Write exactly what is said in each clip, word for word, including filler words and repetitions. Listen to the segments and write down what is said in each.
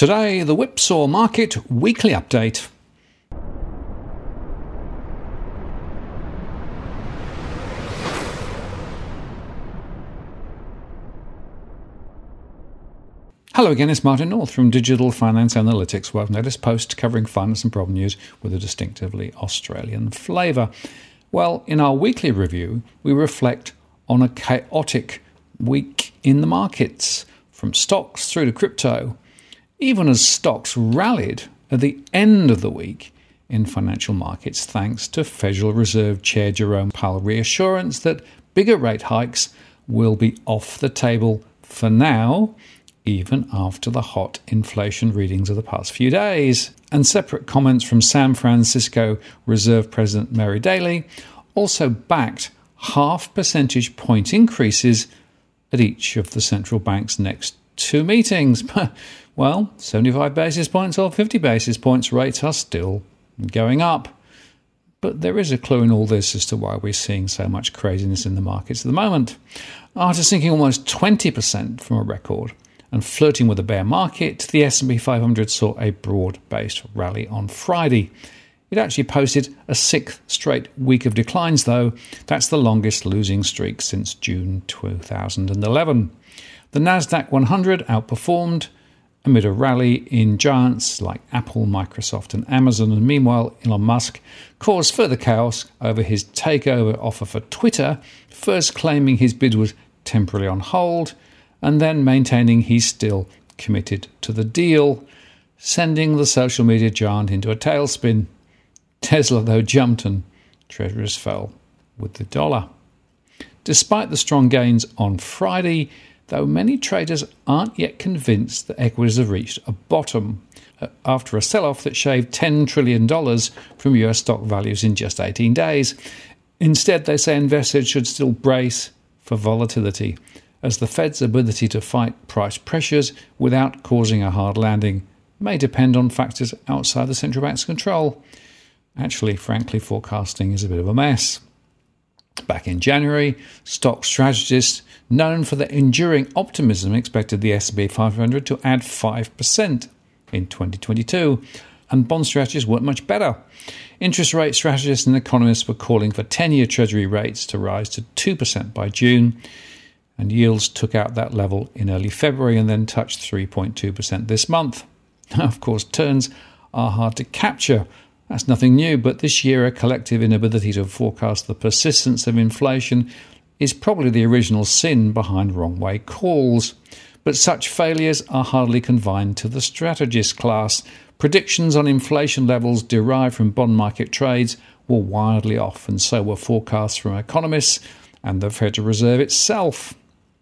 Today, the Whipsaw Market Weekly Update. Hello again, it's Martin North from Digital Finance Analytics, where I've latest post covering finance and problem news with a distinctively Australian flavour. Well, in our weekly review, we reflect on a chaotic week in the markets, from stocks through to crypto, even as stocks rallied at the end of the week in financial markets thanks to Federal Reserve Chair Jerome Powell reassurance that bigger rate hikes will be off the table for now, even after the hot inflation readings of the past few days. And separate comments from San Francisco Reserve President Mary Daly also backed half percentage point increases at each of the central bank's next two meetings. Well, seventy-five basis points or fifty basis points rates are still going up. But there is a clue in all this as to why we're seeing so much craziness in the markets at the moment. After sinking almost twenty percent from a record and flirting with a bear market, the S and P five hundred saw a broad-based rally on Friday. It actually posted a sixth straight week of declines, though. That's the longest losing streak since June two thousand eleven. The Nasdaq one hundred outperformed amid a rally in giants like Apple, Microsoft and Amazon, and meanwhile Elon Musk caused further chaos over his takeover offer for Twitter, first claiming his bid was temporarily on hold and then maintaining he's still committed to the deal, sending the social media giant into a tailspin. Tesla, though, jumped and treasuries fell with the dollar. Despite the strong gains on Friday, though, many traders aren't yet convinced that equities have reached a bottom after a sell-off that shaved ten trillion dollars from U S stock values in just eighteen days. Instead, they say investors should still brace for volatility, as the Fed's ability to fight price pressures without causing a hard landing may depend on factors outside the central bank's control. Actually, frankly, forecasting is a bit of a mess. Back in January, stock strategists known for their enduring optimism expected the S and P five hundred to add five percent in twenty twenty-two, and bond strategists weren't much better. Interest rate strategists and economists were calling for ten-year Treasury rates to rise to two percent by June, and yields took out that level in early February and then touched three point two percent this month. Now, of course, turns are hard to capture. That's nothing new, but this year a collective inability to forecast the persistence of inflation is probably the original sin behind wrong-way calls. But such failures are hardly confined to the strategist class. Predictions on inflation levels derived from bond market trades were wildly off, and so were forecasts from economists and the Federal Reserve itself.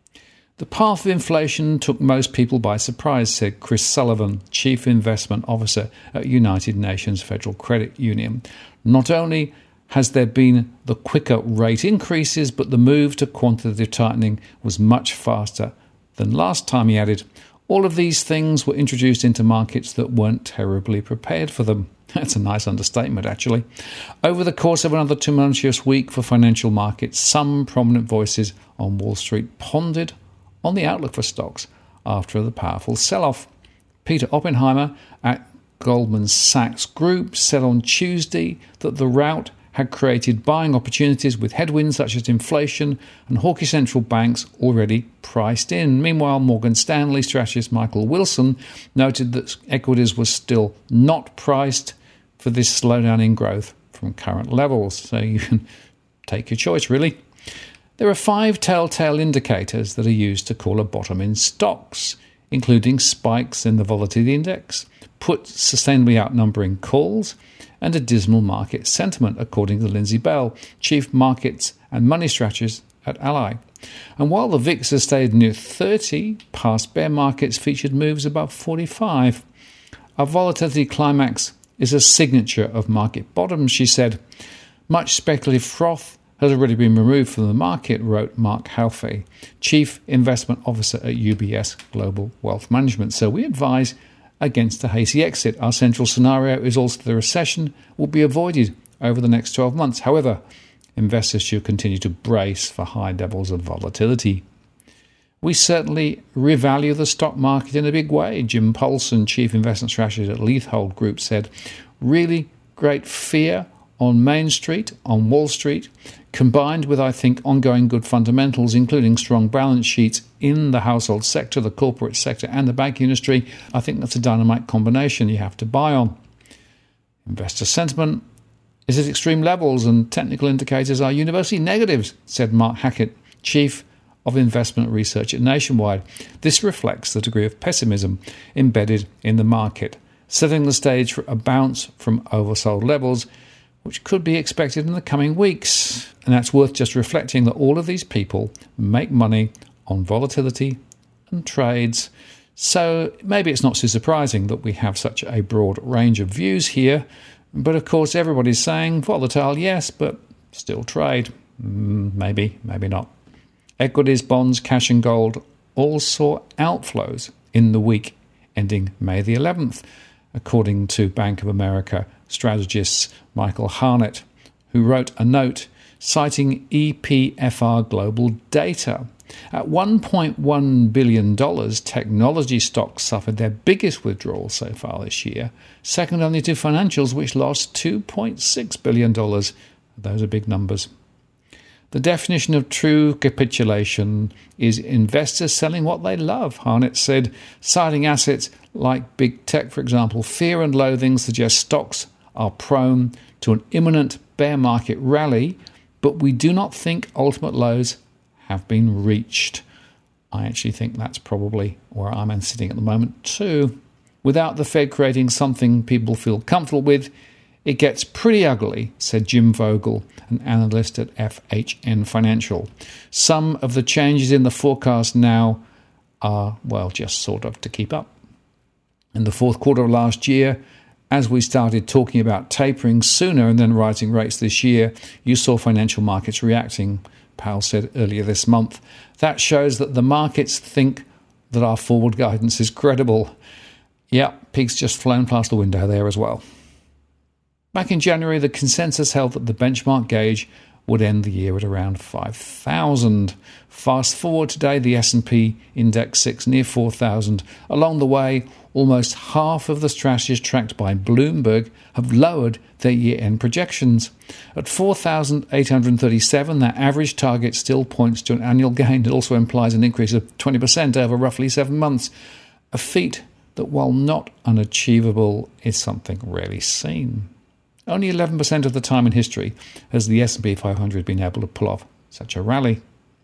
The path of inflation took most people by surprise, said Chris Sullivan, Chief Investment Officer at United Nations Federal Credit Union. Not only has there been the quicker rate increases, but the move to quantitative tightening was much faster than last time, he added. All of these things were introduced into markets that weren't terribly prepared for them. That's a nice understatement, actually. Over the course of another tumultuous week for financial markets, some prominent voices on Wall Street pondered on the outlook for stocks after the powerful sell-off. Peter Oppenheimer at Goldman Sachs Group said on Tuesday that the rout had created buying opportunities with headwinds such as inflation and hawkish central banks already priced in. Meanwhile, Morgan Stanley strategist Michael Wilson noted that equities were still not priced for this slowdown in growth from current levels. So you can take your choice, really. There are five telltale indicators that are used to call a bottom in stocks, including spikes in the volatility index, puts sustainably outnumbering calls, and a dismal market sentiment, according to Lindsay Bell, Chief Markets and Money Strategist at Ally. And while the V I X has stayed near thirty, past bear markets featured moves above forty-five. A volatility climax is a signature of market bottoms, she said. Much speculative froth has already been removed from the market, wrote Mark Halfey, Chief Investment Officer at U B S Global Wealth Management. So we advise against a hasty exit. Our central scenario is also the recession will be avoided over the next twelve months. However, investors should continue to brace for high levels of volatility. We certainly revalue the stock market in a big way. Jim Paulson, Chief Investment Strategist at Leathhold Group, said, really great fear on Main Street, on Wall Street, combined with, I think, ongoing good fundamentals, including strong balance sheets in the household sector, the corporate sector, and the banking industry. I think that's a dynamite combination you have to buy on. Investor sentiment is at extreme levels and technical indicators are universally negatives, said Mark Hackett, Chief of Investment Research at Nationwide. This reflects the degree of pessimism embedded in the market, setting the stage for a bounce from oversold levels, which could be expected in the coming weeks. And that's worth just reflecting that all of these people make money on volatility and trades. So maybe it's not so surprising that we have such a broad range of views here. But of course, everybody's saying volatile, yes, but still trade. Mm, maybe, maybe not. Equities, bonds, cash and gold all saw outflows in the week ending May the eleventh, according to Bank of America strategist Michael Harnett, who wrote a note citing E P F R Global data. At one point one billion dollars, technology stocks suffered their biggest withdrawal so far this year, second only to financials, which lost two point six billion dollars. Those are big numbers. The definition of true capitulation is investors selling what they love, Harnett said, citing assets like big tech, for example. Fear and loathing suggest stocks are prone to an imminent bear market rally, but we do not think ultimate lows have been reached. I actually think that's probably where I'm sitting at the moment too. Without the Fed creating something people feel comfortable with, it gets pretty ugly, said Jim Vogel, an analyst at F H N Financial. Some of the changes in the forecast now are, well, just sort of to keep up. In the fourth quarter of last year, as we started talking about tapering sooner and then rising rates this year, you saw financial markets reacting, Powell said earlier this month. That shows that the markets think that our forward guidance is credible. Yeah, peaks just flown past the window there as well. Back in January, the consensus held that the benchmark gauge would end the year at around five thousand. Fast forward today, the S and P index sits near four thousand. Along the way, almost half of the strategies tracked by Bloomberg have lowered their year-end projections. At four thousand eight hundred thirty-seven, that average target still points to an annual gain. It also implies an increase of twenty percent over roughly seven months, a feat that, while not unachievable, is something rarely seen. Only eleven percent of the time in history has the S and P five hundred been able to pull off such a rally.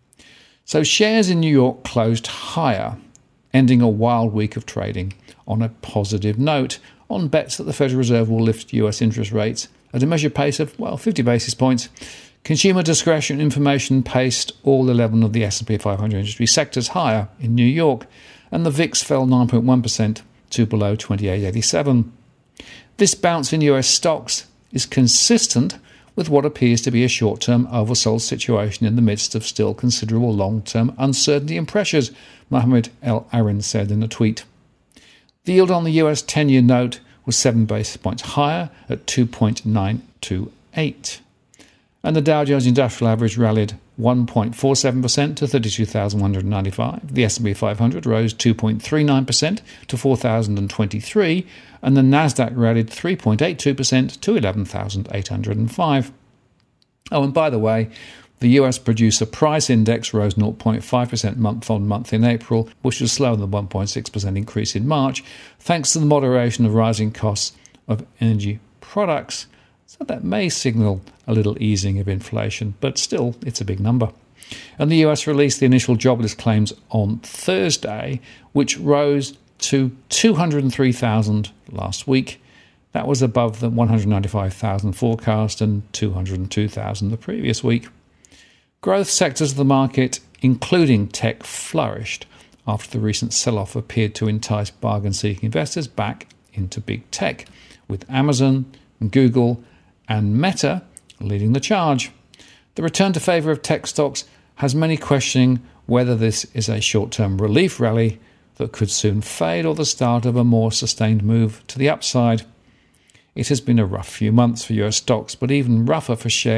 So shares in New York closed higher, ending a wild week of trading on a positive note, on bets that the Federal Reserve will lift U S interest rates at a measured pace of, well, fifty basis points. Consumer discretion information paced all eleven of the S and P five hundred industry sectors higher in New York, and the V I X fell nine point one percent to below twenty-eight eighty-seven. This bounce in U S stocks is consistent with what appears to be a short-term oversold situation in the midst of still considerable long-term uncertainty and pressures, Mohammed El-Arin said in a tweet. The yield on the U S ten-year note was seven basis points higher at two point nine two eight. And the Dow Jones Industrial Average rallied one point four seven percent to thirty-two thousand one hundred ninety-five. The S and P five hundred rose two point three nine percent to four thousand twenty-three, and the Nasdaq rallied three point eight two percent to eleven thousand eight hundred five. Oh, and by the way, the U S Producer Price Index rose zero point five percent month on month in April, which was slower than the one point six percent increase in March, thanks to the moderation of rising costs of energy products. So that may signal a little easing of inflation, but still, it's a big number. And the U S released the initial jobless claims on Thursday, which rose to two hundred three thousand last week. That was above the one hundred ninety-five thousand forecast and two hundred two thousand the previous week. Growth sectors of the market, including tech, flourished after the recent sell-off appeared to entice bargain-seeking investors back into big tech, with Amazon, Google, and Meta leading the charge. The return to favour of tech stocks has many questioning whether this is a short-term relief rally that could soon fade or the start of a more sustained move to the upside. It has been a rough few months for U S stocks, but even rougher for shares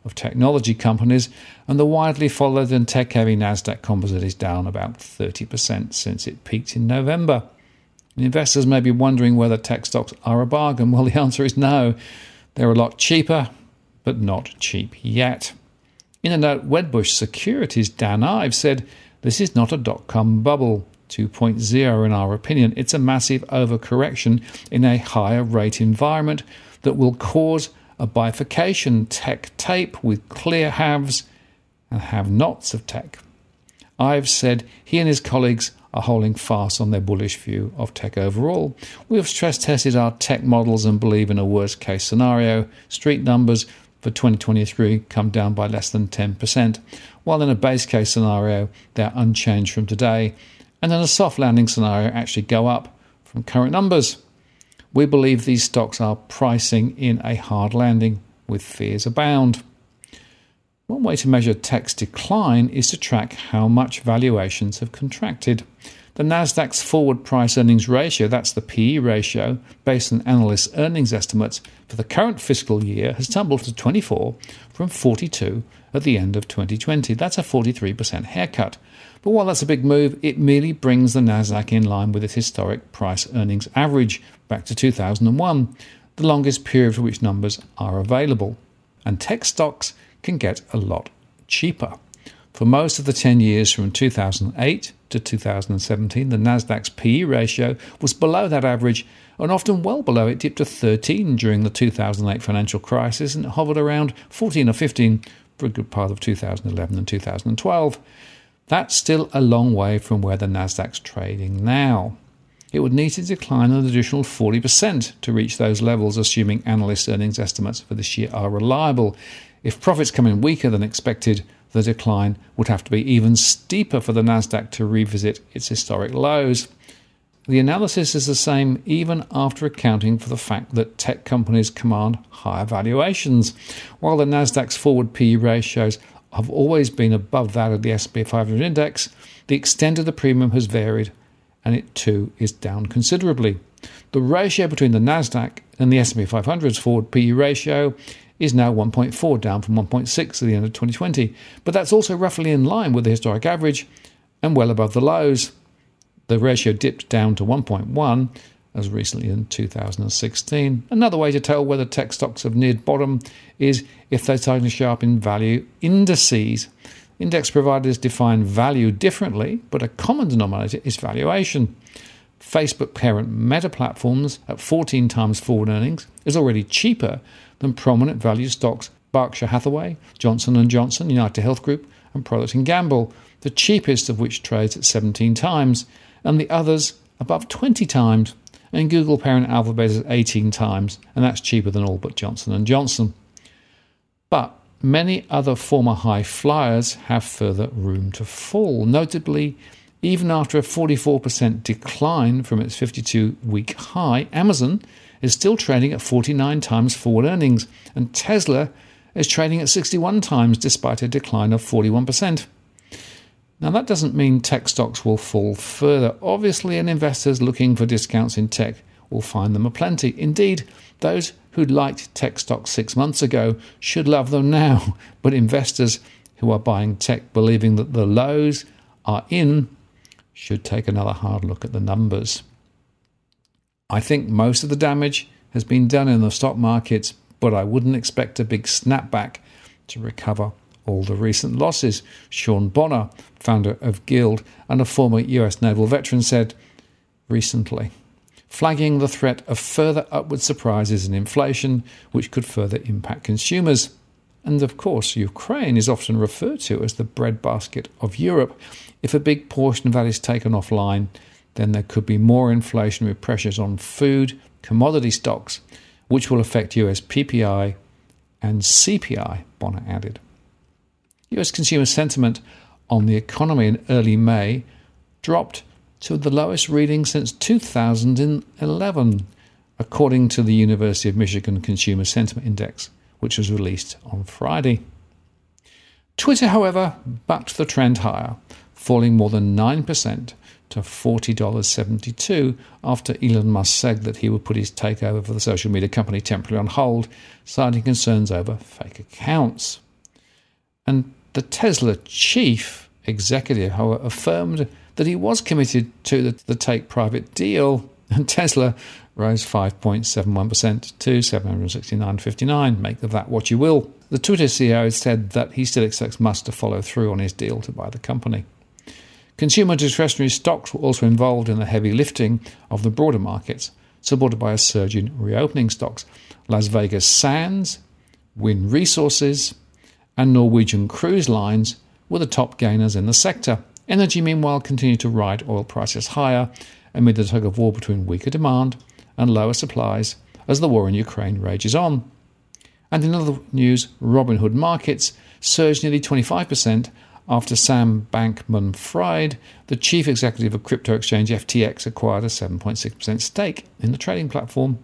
of technology companies, and the widely followed and tech-heavy Nasdaq Composite is down about thirty percent since it peaked in November. And investors may be wondering whether tech stocks are a bargain. Well, the answer is no. They're a lot cheaper, but not cheap yet. In a note, Wedbush Securities' Dan Ives said, "This is not a dot-com bubble two point oh in our opinion. It's a massive overcorrection in a higher rate environment that will cause a bifurcation tech tape with clear haves and have-nots of tech." Ives said he and his colleagues are holding fast on their bullish view of tech overall. "We have stress-tested our tech models and believe in a worst-case scenario. Street numbers for twenty twenty-three come down by less than ten percent, while in a base-case scenario they're unchanged from today, and in a soft landing scenario actually go up from current numbers. We believe these stocks are pricing in a hard landing with fears abound." One way to measure tech's decline is to track how much valuations have contracted. The Nasdaq's forward price earnings ratio, that's the P E ratio, based on analysts' earnings estimates for the current fiscal year, has tumbled to twenty-four from forty-two at the end of twenty twenty. That's a forty-three percent haircut. But while that's a big move, it merely brings the Nasdaq in line with its historic price earnings average back to two thousand one, the longest period for which numbers are available. And tech stocks can get a lot cheaper. For most of the ten years from two thousand eight to two thousand seventeen, the Nasdaq's P E ratio was below that average and often well below it. Dipped to thirteen during the two thousand eight financial crisis and hovered around fourteen or fifteen for a good part of two thousand eleven and two thousand twelve. That's still a long way from where the Nasdaq's trading now. It would need to decline an additional forty percent to reach those levels, assuming analyst earnings estimates for this year are reliable. If profits come in weaker than expected, the decline would have to be even steeper for the Nasdaq to revisit its historic lows. The analysis is the same even after accounting for the fact that tech companies command higher valuations. While the Nasdaq's forward P E ratios have always been above that of the S and P five hundred index, the extent of the premium has varied, and it too is down considerably. The ratio between the Nasdaq and the S and P five hundred's forward P E ratio is now one point four, down from one point six at the end of twenty twenty. But that's also roughly in line with the historic average and well above the lows. The ratio dipped down to one point one as recently in two thousand sixteen. Another way to tell whether tech stocks have neared bottom is if they're starting to show up in value indices. Index providers define value differently, but a common denominator is valuation. Facebook parent Meta Platforms at fourteen times forward earnings is already cheaper than prominent value stocks Berkshire Hathaway, Johnson and Johnson, United Health Group, and Procter and Gamble, the cheapest of which trades at seventeen times, and the others above twenty times, and Google parent Alphabet is at eighteen times, and that's cheaper than all but Johnson and Johnson. But many other former high flyers have further room to fall. Notably, even after a forty-four percent decline from its fifty-two-week high, Amazon is still trading at forty-nine times forward earnings, and Tesla is trading at sixty-one times despite a decline of forty-one percent. Now, that doesn't mean tech stocks will fall further. Obviously, and investors looking for discounts in tech will find them aplenty. Indeed, those who liked tech stocks six months ago should love them now, but investors who are buying tech believing that the lows are in should take another hard look at the numbers. I think most of the damage has been done in the stock markets, but I wouldn't expect a big snapback to recover all the recent losses. Sean Bonner, founder of Guild and a former U S naval veteran, said recently, flagging the threat of further upward surprises in inflation, which could further impact consumers. And of course, Ukraine is often referred to as the breadbasket of Europe. If a big portion of that is taken offline, then there could be more inflationary pressures on food, commodity stocks, which will affect U S P P I and C P I, Bonner added. U S consumer sentiment on the economy in early May dropped to the lowest reading since two thousand eleven, according to the University of Michigan Consumer Sentiment Index, which was released on Friday. Twitter, however, bucked the trend higher, falling more than nine percent to forty dollars and seventy-two cents after Elon Musk said that he would put his takeover for the social media company temporarily on hold, citing concerns over fake accounts. And the Tesla chief executive, however, affirmed that he was committed to the, the take-private deal, and Tesla rose five point seven one percent to seven hundred sixty-nine dollars fifty-nine. Make of that what you will. The Twitter C E O said that he still expects Musk to follow through on his deal to buy the company. Consumer discretionary stocks were also involved in the heavy lifting of the broader markets, supported by a surge in reopening stocks. Las Vegas Sands, Wind Resources, and Norwegian Cruise Lines were the top gainers in the sector. Energy, meanwhile, continued to ride oil prices higher amid the tug-of-war between weaker demand and lower supplies as the war in Ukraine rages on. And in other news, Robinhood Markets surged nearly twenty-five percent after Sam Bankman-Fried, the chief executive of crypto exchange F T X, acquired a seven point six percent stake in the trading platform.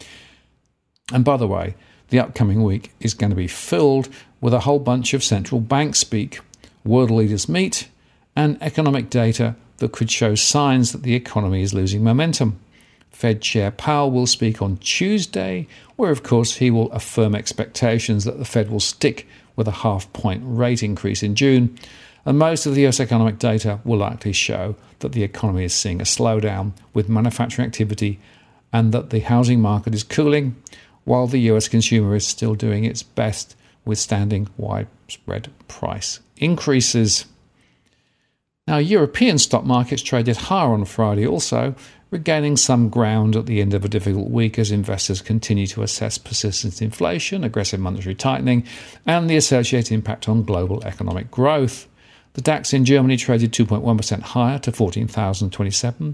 And by the way, the upcoming week is going to be filled with a whole bunch of central bank speak, world leaders meet, and economic data that could show signs that the economy is losing momentum. Fed Chair Powell will speak on Tuesday, where of course he will affirm expectations that the Fed will stick with a half-point rate increase in June, and most of the U S economic data will likely show that the economy is seeing a slowdown with manufacturing activity and that the housing market is cooling, while the U S consumer is still doing its best, withstanding widespread price increases. Now, European stock markets traded higher on Friday also, regaining some ground at the end of a difficult week as investors continue to assess persistent inflation, aggressive monetary tightening, and the associated impact on global economic growth. The DAX in Germany traded two point one percent higher to fourteen thousand twenty-seven.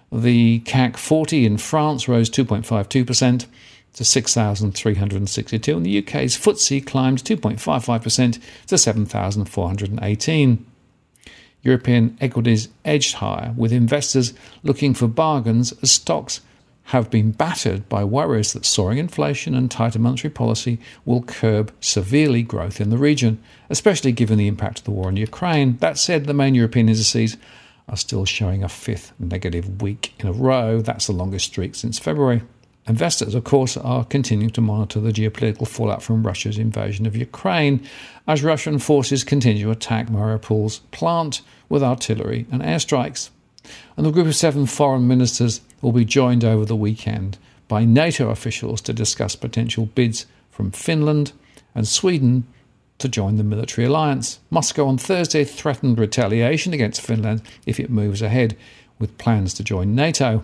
The C A C forty in France rose two point five two percent to six thousand three hundred sixty-two, and the U K's F T S E climbed two point five five percent to seven thousand four hundred eighteen. European equities edged higher, with investors looking for bargains as stocks have been battered by worries that soaring inflation and tighter monetary policy will curb severely growth in the region, especially given the impact of the war in Ukraine. That said, the main European indices are still showing a fifth negative week in a row. That's the longest streak since February. Investors, of course, are continuing to monitor the geopolitical fallout from Russia's invasion of Ukraine as Russian forces continue to attack Mariupol's plant with artillery and airstrikes. And the group of seven foreign ministers will be joined over the weekend by NATO officials to discuss potential bids from Finland and Sweden to join the military alliance. Moscow on Thursday threatened retaliation against Finland if it moves ahead with plans to join NATO.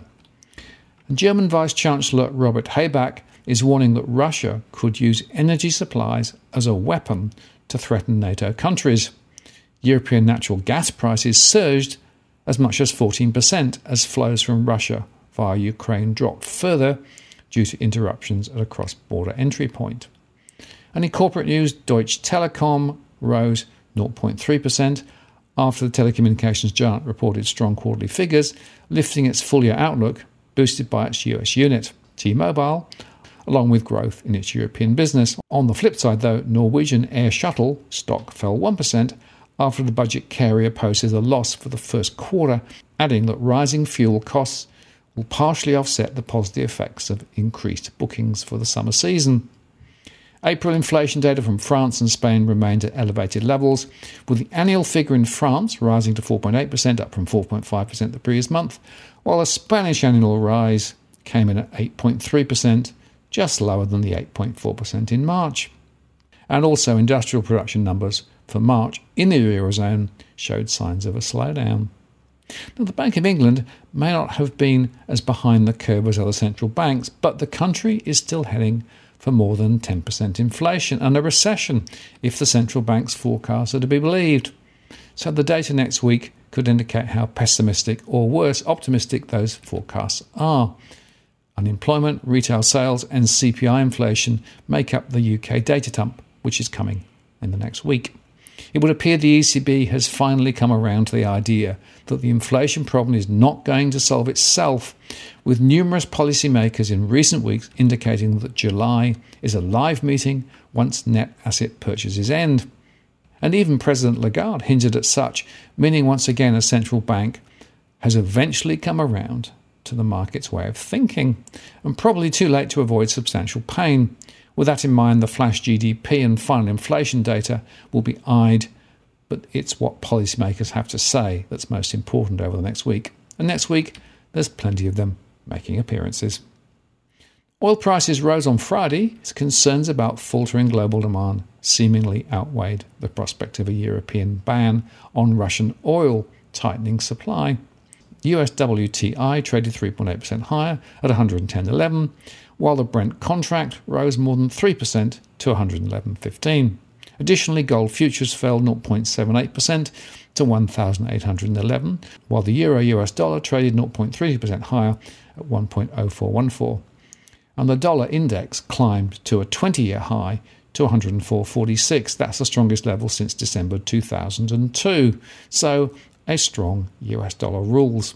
And German Vice-Chancellor Robert Habeck is warning that Russia could use energy supplies as a weapon to threaten NATO countries. European natural gas prices surged as much as fourteen percent as flows from Russia via Ukraine dropped further due to interruptions at a cross-border entry point. And in corporate news, Deutsche Telekom rose zero point three percent after the telecommunications giant reported strong quarterly figures, lifting its full-year outlook, boosted by its U S unit, T-Mobile, along with growth in its European business. On the flip side, though, Norwegian Air Shuttle stock fell one percent after the budget carrier posted a loss for the first quarter, adding that rising fuel costs will partially offset the positive effects of increased bookings for the summer season. April inflation data from France and Spain remained at elevated levels, with the annual figure in France rising to four point eight percent, up from four point five percent the previous month, while the Spanish annual rise came in at eight point three percent, just lower than the eight point four percent in March. And also industrial production numbers for March in the Eurozone showed signs of a slowdown. Now, the Bank of England may not have been as behind the curve as other central banks, but the country is still heading for more than ten percent inflation and a recession if the central bank's forecasts are to be believed. So the data next week could indicate how pessimistic or worse, optimistic those forecasts are. Unemployment, retail sales and C P I inflation make up the U K data dump, which is coming in the next week. It would appear the E C B has finally come around to the idea that the inflation problem is not going to solve itself, with numerous policymakers in recent weeks indicating that July is a live meeting once net asset purchases end. And even President Lagarde hinted at such, meaning once again a central bank has eventually come around to the market's way of thinking, and probably too late to avoid substantial pain, With that in mind, the flash G D P and final inflation data will be eyed, but it's what policymakers have to say that's most important over the next week. And next week, there's plenty of them making appearances. Oil prices rose on Friday as concerns about faltering global demand seemingly outweighed the prospect of a European ban on Russian oil tightening supply. U S W T I traded three point eight percent higher at one hundred ten point one one, while the Brent contract rose more than three percent to one hundred eleven point one five. Additionally, gold futures fell zero point seven eight percent to one thousand eight hundred eleven, while the euro U S dollar traded zero point three percent higher at one point zero four one four. And the dollar index climbed to a twenty-year high to one hundred four point four six. That's the strongest level since December two thousand two. So a strong U S dollar rules.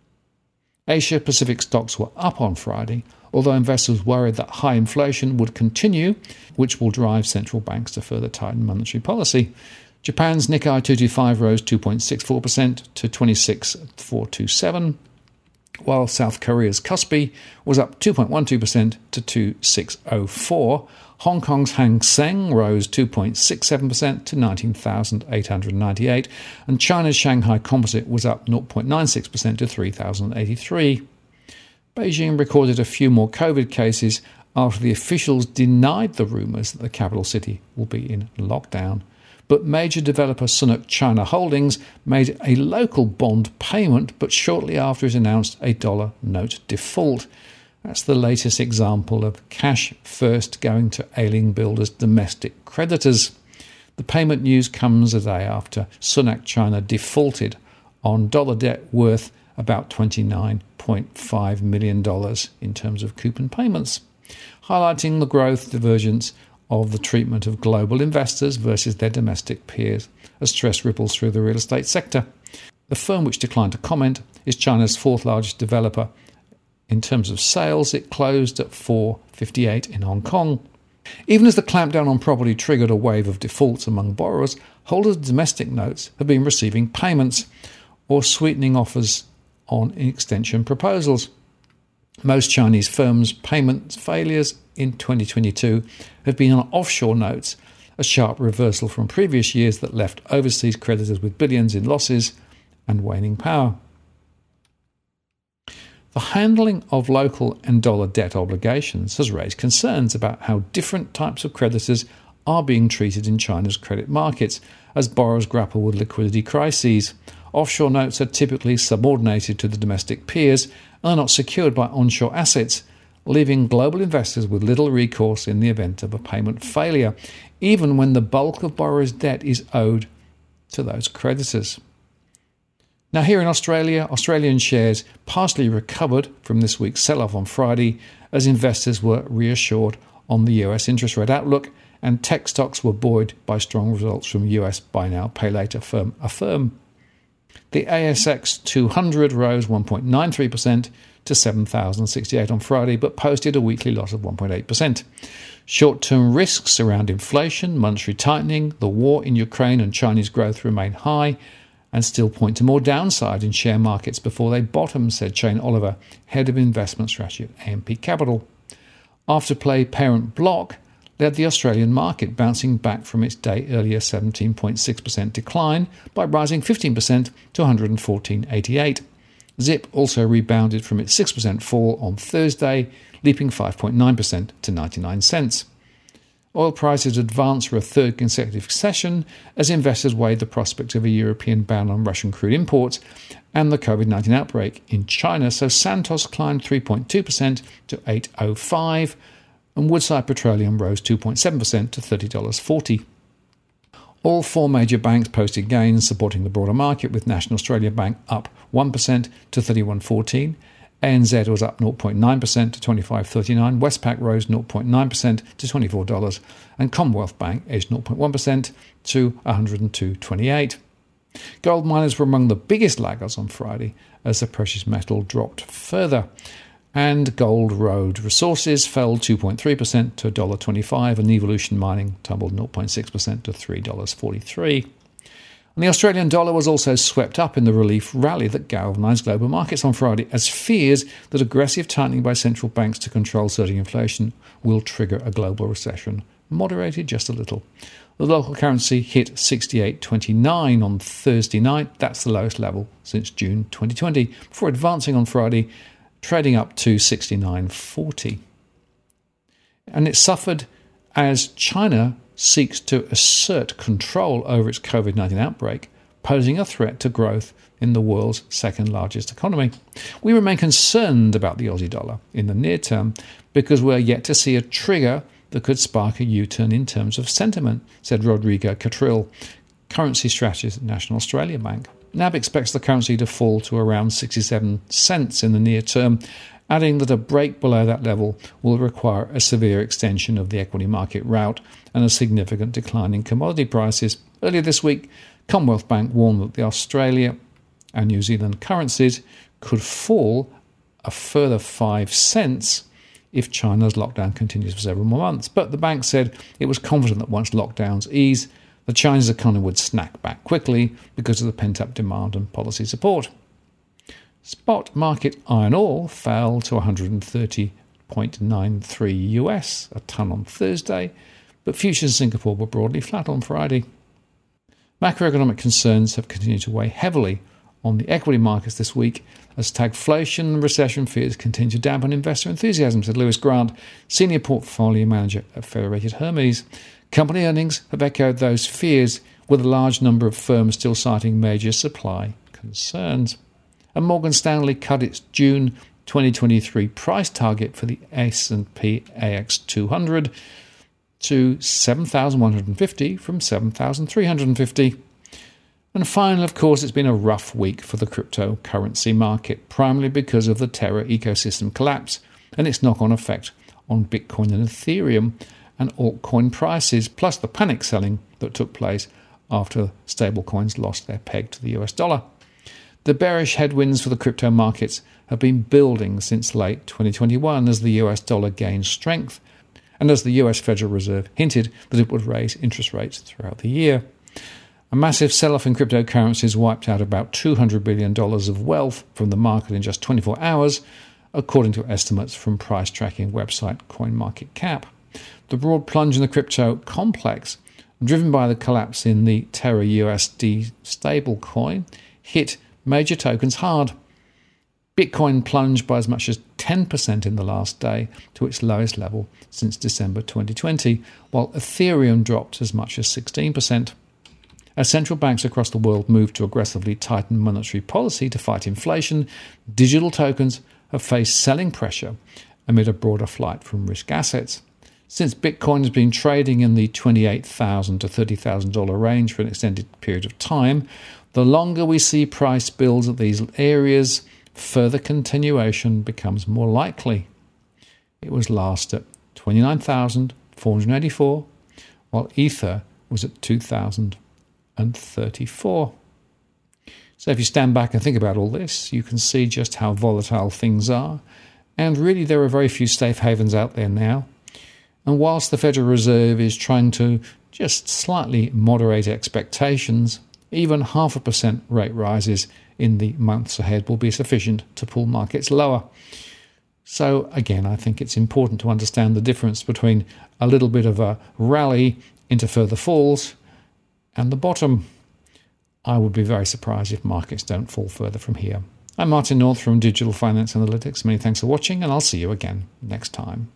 Asia Pacific stocks were up on Friday, although investors worried that high inflation would continue, which will drive central banks to further tighten monetary policy. Japan's Nikkei two twenty-five rose two point six four percent to twenty-six thousand four hundred twenty-seven, while South Korea's Kospi was up two point one two percent to two thousand six hundred four. Hong Kong's Hang Seng rose two point six seven percent to nineteen thousand eight hundred ninety-eight, and China's Shanghai Composite was up zero point nine six percent to three thousand eighty-three. Beijing recorded a few more COVID cases after the officials denied the rumours that the capital city will be in lockdown. But major developer Sunac China Holdings made a local bond payment, but shortly after it announced a dollar note default. That's the latest example of cash first going to ailing builders' domestic creditors. The payment news comes a day after Sunac China defaulted on dollar debt worth about twenty-nine point five million dollars in terms of coupon payments, highlighting the growth divergence of the treatment of global investors versus their domestic peers as stress ripples through the real estate sector. The firm, which declined to comment, is China's fourth largest developer. In terms of sales, it closed at four hundred fifty-eight in Hong Kong. Even as the clampdown on property triggered a wave of defaults among borrowers, holders of domestic notes have been receiving payments or sweetening offers on extension proposals. Most Chinese firms' payment failures in twenty twenty-two have been on offshore notes, a sharp reversal from previous years that left overseas creditors with billions in losses and waning power. The handling of local and dollar debt obligations has raised concerns about how different types of creditors are being treated in China's credit markets as borrowers grapple with liquidity crises. Offshore notes are typically subordinated to the domestic peers and are not secured by onshore assets, leaving global investors with little recourse in the event of a payment failure, even when the bulk of borrowers' debt is owed to those creditors. Now, here in Australia, Australian shares partially recovered from this week's sell-off on Friday as investors were reassured on the U S interest rate outlook, and tech stocks were buoyed by strong results from U S buy now, pay later firm Affirm. The A S X two hundred rose one point nine three percent to seven thousand sixty-eight on Friday, but posted a weekly loss of one point eight percent. Short-term risks around inflation, monetary tightening, the war in Ukraine and Chinese growth remain high and still point to more downside in share markets before they bottom, said Shane Oliver, head of investment strategy at A M P Capital. Afterplay parent Block led the Australian market, bouncing back from its day earlier seventeen point six percent decline by rising fifteen percent to one hundred fourteen point eight eight. Zip also rebounded from its six percent fall on Thursday, leaping five point nine percent to ninety-nine cents. Oil prices advanced for a third consecutive session as investors weighed the prospect of a European ban on Russian crude imports and the COVID nineteen outbreak in China, so Santos climbed three point two percent to eight oh five, and Woodside Petroleum rose two point seven percent to thirty dollars forty. All four major banks posted gains supporting the broader market, with National Australia Bank up one percent to thirty-one fourteen. A N Z was up zero point nine percent to twenty-five thirty-nine, Westpac rose zero point nine percent to twenty-four dollars, and Commonwealth Bank edged zero point one percent to one hundred two twenty-eight. Gold miners were among the biggest laggards on Friday as the precious metal dropped further, and Gold Road Resources fell two point three percent to one dollar twenty-five, and Evolution Mining tumbled zero point six percent to three dollars forty-three. And the Australian dollar was also swept up in the relief rally that galvanised global markets on Friday, as fears that aggressive tightening by central banks to control surging inflation will trigger a global recession moderated just a little. The local currency hit sixty-eight twenty-nine on Thursday night. That's the lowest level since June twenty twenty, before advancing on Friday, trading up to sixty-nine forty. And it suffered as China seeks to assert control over its covid nineteen outbreak, posing a threat to growth in the world's second largest economy. We remain concerned about the Aussie dollar in the near term because we're yet to see a trigger that could spark a U-turn in terms of sentiment, said Rodrigo Catrill, currency strategist at National Australia Bank. N A B expects the currency to fall to around sixty-seven cents in the near term, adding that a break below that level will require a severe extension of the equity market rout and a significant decline in commodity prices. Earlier this week, Commonwealth Bank warned that the Australia and New Zealand currencies could fall a further five cents if China's lockdown continues for several more months. But the bank said it was confident that once lockdowns ease, the Chinese economy would snack back quickly because of the pent-up demand and policy support. Spot market iron ore fell to one hundred thirty point nine three U S a tonne on Thursday, but futures in Singapore were broadly flat on Friday. Macroeconomic concerns have continued to weigh heavily on the equity markets this week as stagflation and recession fears continue to dampen investor enthusiasm, said Lewis Grant, Senior Portfolio Manager at Federated Hermes. Company earnings have echoed those fears, with a large number of firms still citing major supply concerns. And Morgan Stanley cut its June twenty twenty-three price target for the S and P A X two hundred to seven thousand one hundred fifty from seven thousand three hundred fifty. And finally, of course, it's been a rough week for the cryptocurrency market, primarily because of the Terra ecosystem collapse and its knock-on effect on Bitcoin and Ethereum and altcoin prices, plus the panic selling that took place after stablecoins lost their peg to the U S dollar. The bearish headwinds for the crypto markets have been building since late twenty twenty-one as the U S dollar gained strength and as the U S Federal Reserve hinted that it would raise interest rates throughout the year. A massive sell-off in cryptocurrencies wiped out about two hundred billion dollars of wealth from the market in just twenty-four hours, according to estimates from price tracking website CoinMarketCap. The broad plunge in the crypto complex, driven by the collapse in the Terra U S D stablecoin, hit major tokens hard. Bitcoin plunged by as much as ten percent in the last day to its lowest level since December twenty twenty, while Ethereum dropped as much as sixteen percent. As central banks across the world move to aggressively tighten monetary policy to fight inflation, digital tokens have faced selling pressure amid a broader flight from risk assets. Since Bitcoin has been trading in the twenty-eight thousand dollars to thirty thousand dollars range for an extended period of time, the longer we see price builds at these areas, further continuation becomes more likely. It was last at twenty-nine thousand four hundred eighty-four, while Ether was at two thousand thirty-four. So if you stand back and think about all this, you can see just how volatile things are. And really there are very few safe havens out there now. And whilst the Federal Reserve is trying to just slightly moderate expectations, even half a percent rate rises in the months ahead will be sufficient to pull markets lower. So again, I think it's important to understand the difference between a little bit of a rally into further falls and the bottom. I would be very surprised if markets don't fall further from here. I'm Martin North from Digital Finance Analytics. Many thanks for watching, and I'll see you again next time.